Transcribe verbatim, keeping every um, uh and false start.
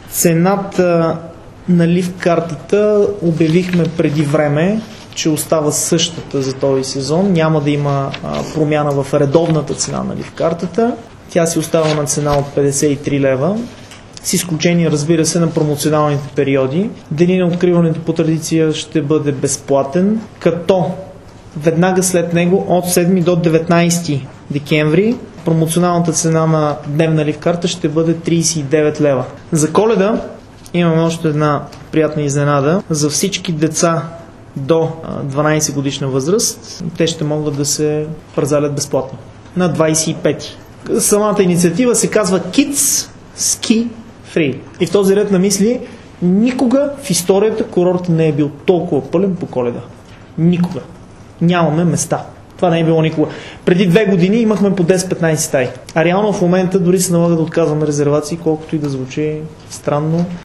Цената на лифт картата обявихме преди време, че остава същата за този сезон. Няма да има а, промяна в редовната цена на лифт картата. Тя си остава на цена от петдесет и три лева, с изключение, разбира се, на промоционалните периоди. Деня на откриването по традиция ще бъде безплатен, като веднага след него от седми до деветнайсети декември промоционалната цена на дневна лифт карта ще бъде трийсет и девет лева. За Коледа имаме още една приятна изненада. За всички деца до дванайсет годишна възраст те ще могат да се парзалят безплатно на двайсет и пети. Самата инициатива се казва Kids Ski Free. И в този ред на мисли, никога в историята курортът не е бил толкова пълен по Коледа. Никога. Нямаме места. Това не е било никога. Преди две години имахме по десет-петнайсет стаи. А реално в момента дори се налага да отказваме резервации, колкото и да звучи странно.